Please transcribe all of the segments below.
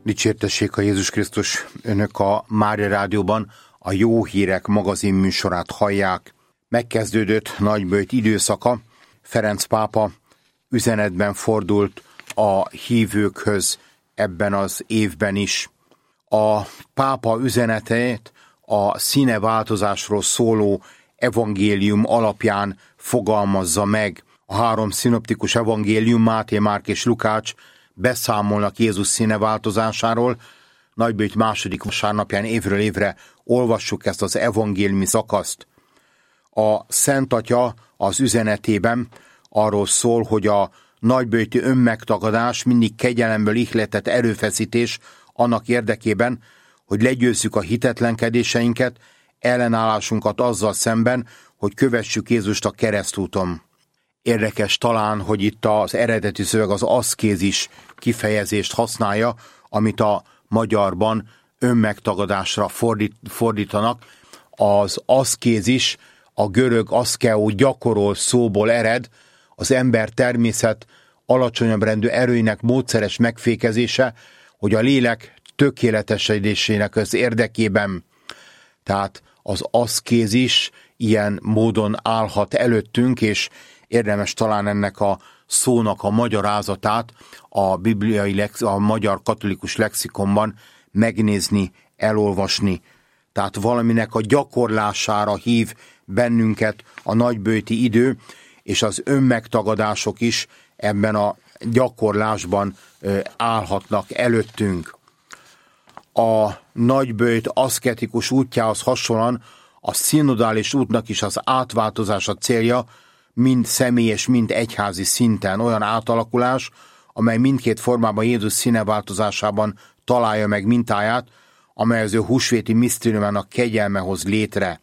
Dicsértessék a Jézus Krisztus! Önök a Mária Rádióban a Jó Hírek magazin műsorát hallják. Megkezdődött nagyböjt időszaka. Ferenc pápa üzenetben fordult a hívőkhöz ebben az évben is. A pápa üzenetét a színeváltozásról szóló evangélium alapján fogalmazza meg. A 3 szinoptikus evangélium, Máté, Márk és Lukács beszámolnak Jézus színeváltozásáról. Nagyböjt második vasárnapján évről évre olvassuk ezt az evangéliumi szakaszt. A Szent Atya az üzenetében arról szól, hogy a nagyböjti önmegtagadás mindig kegyelemből ihletett erőfeszítés annak érdekében, hogy legyőzzük a hitetlenkedéseinket, ellenállásunkat azzal szemben, hogy kövessük Jézust a keresztúton. Érdekes talán, hogy itt az eredeti szöveg az aszkézis kifejezést használja, amit a magyarban önmegtagadásra fordítanak. Az aszkézis a görög aszkeo gyakorol szóból ered, az ember természet alacsonyabb rendű erőinek módszeres megfékezése, hogy a lélek tökéletesedésének az érdekében. Tehát az aszkézis ilyen módon állhat előttünk, és érdemes talán ennek a szónak a magyarázatát a magyar katolikus lexikonban megnézni, elolvasni. Tehát valaminek a gyakorlására hív bennünket a nagyböjti idő, és az önmegtagadások is ebben a gyakorlásban állhatnak előttünk. A nagyböjt aszketikus útjához hasonlóan a szinodális útnak is az átváltozása célja, mind személyes, mind egyházi szinten olyan átalakulás, amely mindkét formában Jézus színeváltozásában találja meg mintáját, amely az ő húsvéti misztériumának kegyelme hoz létre.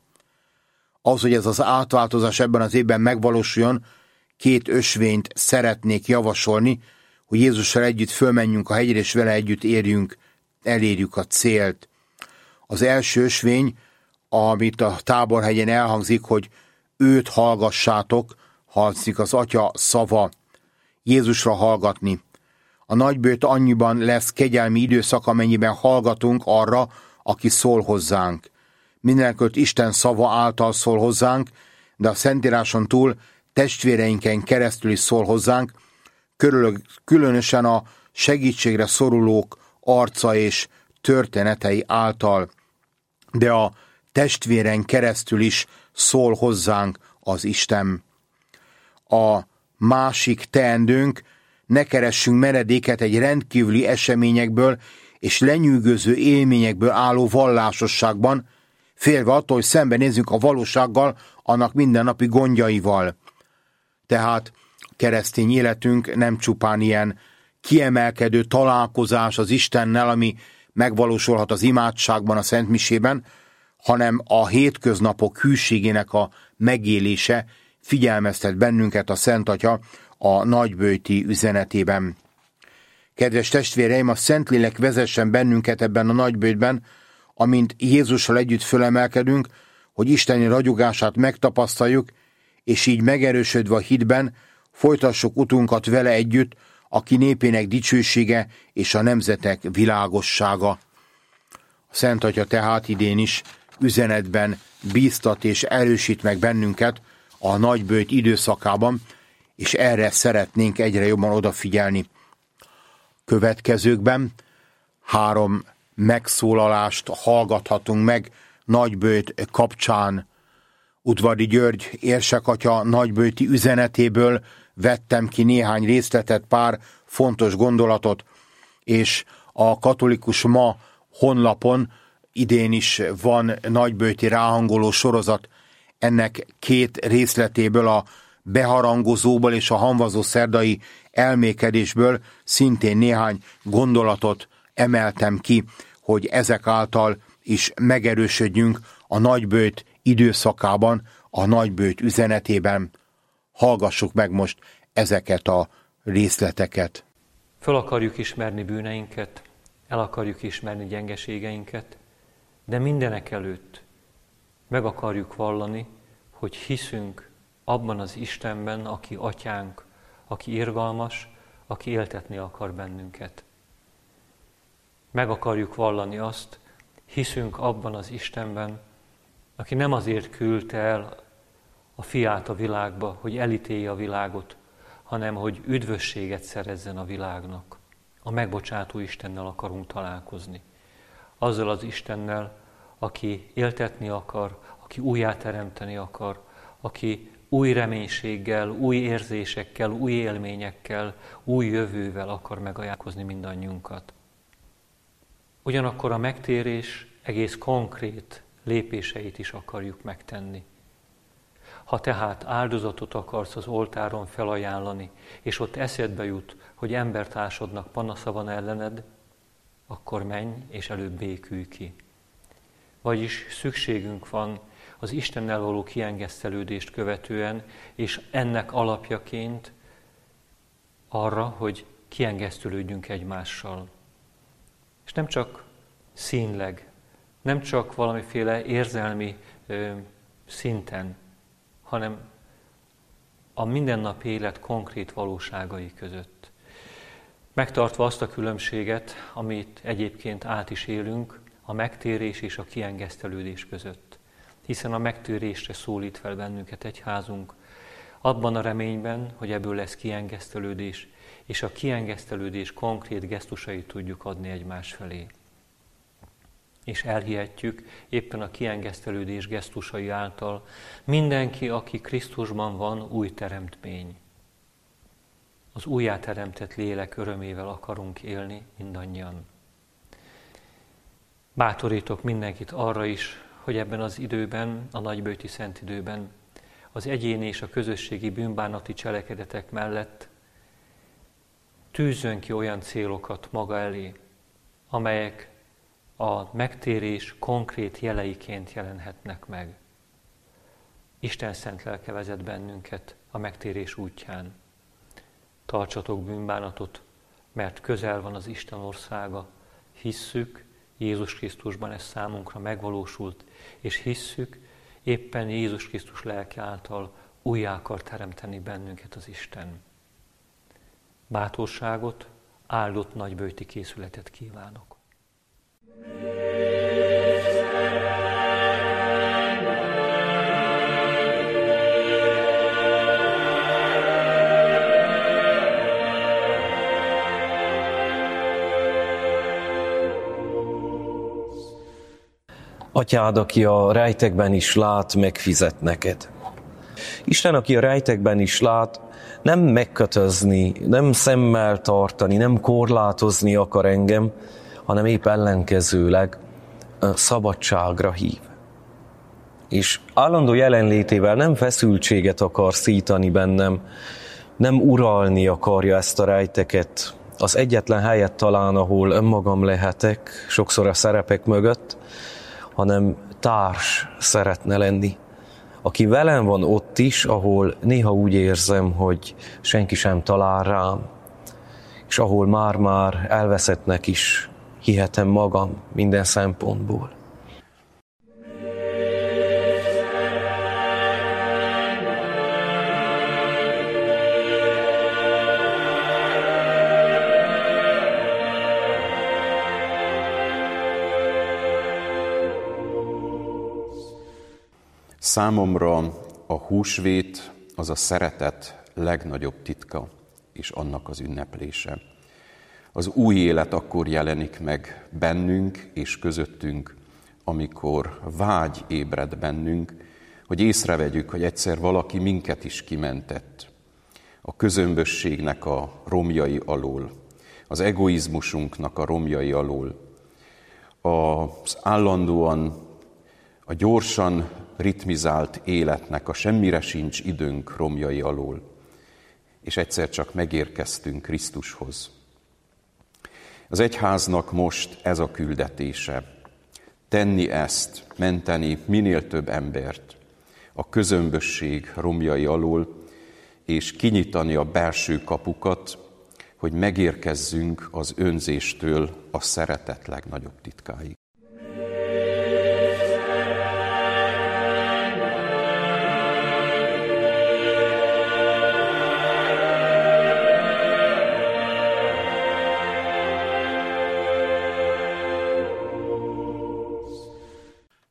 Az, hogy ez az átváltozás ebben az évben megvalósuljon, 2 ösvényt szeretnék javasolni, hogy Jézussal együtt fölmenjünk a hegyre, és vele együtt elérjük a célt. Az első ösvény, amit a Táborhegyen elhangzik, hogy őt hallgassátok, hangzik az Atya szava, Jézusra hallgatni. A nagyböjt annyiban lesz kegyelmi időszak, amennyiben hallgatunk arra, aki szól hozzánk. Mindenekelőtt Isten szava által szól hozzánk, de a Szentíráson túl testvéreinken keresztül is szól hozzánk, különösen a segítségre szorulók arca és történetei által, de a testvéren keresztül is szól hozzánk az Isten. A másik teendőnk, ne keressünk menedéket egy rendkívüli eseményekből és lenyűgöző élményekből álló vallásosságban, félve attól, hogy szembenézzünk a valósággal, annak mindennapi gondjaival. Tehát keresztény életünk nem csupán ilyen kiemelkedő találkozás az Istennel, ami megvalósulhat az imádságban, a szentmisében, hanem a hétköznapok hűségének a megélése figyelmeztet bennünket a Szent Atya a nagyböjti üzenetében. Kedves testvéreim, a Szentlélek vezessen bennünket ebben a nagyböjtben, amint Jézussal együtt fölemelkedünk, hogy isteni ragyogását megtapasztaljuk, és így megerősödve a hitben folytassuk utunkat vele együtt, aki népének dicsősége és a nemzetek világossága. A Szent Atya tehát idén is üzenetben bíztat és erősít meg bennünket a nagyböjt időszakában, és erre szeretnénk egyre jobban odafigyelni. Következőkben 3 megszólalást hallgathatunk meg nagyböjt kapcsán. Udvari György érsekatya nagyböjti üzenetéből vettem ki néhány részletet, pár fontos gondolatot, és a Katolikus Ma honlapon idén is van nagyböjti ráhangoló sorozat. Ennek 2 részletéből, a beharangozóból és a hamvazó szerdai elmékedésből szintén néhány gondolatot emeltem ki, hogy ezek által is megerősödjünk a nagyböjt időszakában, a nagyböjt üzenetében. Hallgassuk meg most ezeket a részleteket. Föl akarjuk ismerni bűneinket, el akarjuk ismerni gyengeségeinket, de mindenek előtt meg akarjuk vallani, hogy hiszünk abban az Istenben, aki atyánk, aki irgalmas, aki éltetni akar bennünket. meg akarjuk vallani azt, hiszünk abban az Istenben, aki nem azért küldte el a fiát a világba, hogy elítélje a világot, hanem hogy üdvösséget szerezzen a világnak. A megbocsátó Istennel akarunk találkozni. Azzal az Istennel, aki éltetni akar, aki újjáteremteni akar, aki új reménységgel, új érzésekkel, új élményekkel, új jövővel akar megajándékozni mindannyiunkat. Ugyanakkor a megtérés egész konkrét lépéseit is akarjuk megtenni. Ha tehát áldozatot akarsz az oltáron felajánlani, és ott eszedbe jut, hogy embertársadnak panasza van ellened, akkor menj és előbb békülj ki. Vagyis szükségünk van az Istennel való kiengesztelődést követően, és ennek alapjaként arra, hogy kiengesztelődjünk egymással. És nem csak színleg, nem csak valamiféle érzelmi szinten, hanem a mindennapi élet konkrét valóságai között. Megtartva azt a különbséget, amit egyébként át is élünk, a megtérés és a kiengesztelődés között. Hiszen a megtérésre szólít fel bennünket egyházunk, abban a reményben, hogy ebből lesz kiengesztelődés, és a kiengesztelődés konkrét gesztusait tudjuk adni egymás felé. És elhihetjük éppen a kiengesztelődés gesztusai által, mindenki, aki Krisztusban van, új teremtmény. Az újjáteremtett lélek örömével akarunk élni mindannyian. Bátorítok mindenkit arra is, hogy ebben az időben, a nagyböjti szentidőben, az egyéni és a közösségi bűnbánati cselekedetek mellett tűzzön ki olyan célokat maga elé, amelyek a megtérés konkrét jeleiként jelenhetnek meg. Isten szent lelke vezet bennünket a megtérés útján. Tartsatok bűnbánatot, mert közel van az Isten országa. Hisszük, Jézus Krisztusban ez számunkra megvalósult, és hisszük, éppen Jézus Krisztus lelke által újjá akar teremteni bennünket az Isten. Bátorságot, áldott nagyböjti készületet kívánok. Atyád, aki a rejtekben is lát, megfizet neked. Isten, aki a rejtekben is lát, nem megkötözni, nem szemmel tartani, nem korlátozni akar engem, hanem épp ellenkezőleg szabadságra hív. És állandó jelenlétével nem feszültséget akar szítani bennem, nem uralni akarja ezt a rejteket, az egyetlen helyet talán, ahol önmagam lehetek, sokszor a szerepek mögött, hanem társ szeretne lenni, aki velem van ott is, ahol néha úgy érzem, hogy senki sem talál rám, és ahol már-már elveszettnek is hihetem magam minden szempontból. Számomra a húsvét az a szeretet legnagyobb titka, és annak az ünneplése. Az új élet akkor jelenik meg bennünk és közöttünk, amikor vágy ébred bennünk, hogy észrevegyük, hogy egyszer valaki minket is kimentett a közömbösségnek a romjai alól, az egoizmusunknak a romjai alól, az állandóan, a gyorsan ritmizált életnek a semmire sincs időnk romjai alól, és egyszer csak megérkeztünk Krisztushoz. Az egyháznak most ez a küldetése, tenni ezt, menteni minél több embert a közömbösség romjai alól, és kinyitani a belső kapukat, hogy megérkezzünk az önzéstől a szeretet legnagyobb titkáig.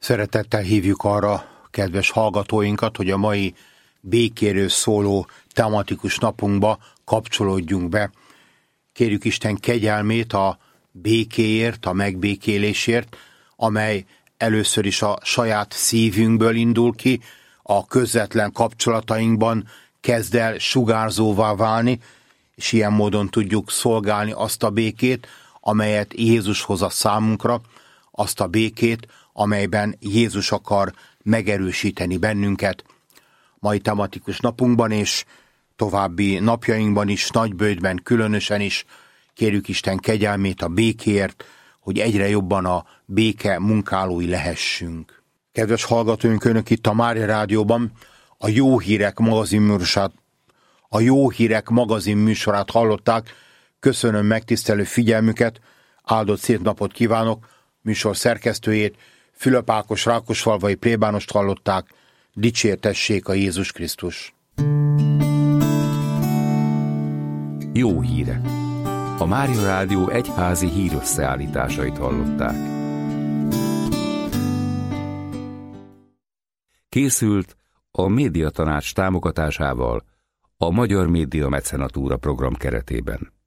Szeretettel hívjuk arra kedves hallgatóinkat, hogy a mai békéről szóló tematikus napunkba kapcsolódjunk be. Kérjük Isten kegyelmét a békéért, a megbékélésért, amely először is a saját szívünkből indul ki, a közvetlen kapcsolatainkban kezd el sugárzóvá válni, és ilyen módon tudjuk szolgálni azt a békét, amelyet Jézus hoz a számunkra, azt a békét, amelyben Jézus akar megerősíteni bennünket. Mai tematikus napunkban és további napjainkban is, Nagyböjtben különösen is kérjük Isten kegyelmét a békéért, hogy egyre jobban a béke munkálói lehessünk. Kedves hallgatóink, önök itt a Mária Rádióban a Jó Hírek magazin műsorát hallották. Köszönöm megtisztelő figyelmüket, áldott szép napot kívánok. Műsor szerkesztőjét, Fülöp Ákos Rákosfalvai plébánost hallották. Dicsértessék a Jézus Krisztus! Jó hírek! A Mária Rádió egyházi hírösszeállításait hallották. Készült a Médiatanács támogatásával a Magyar Média Mecenatúra program keretében.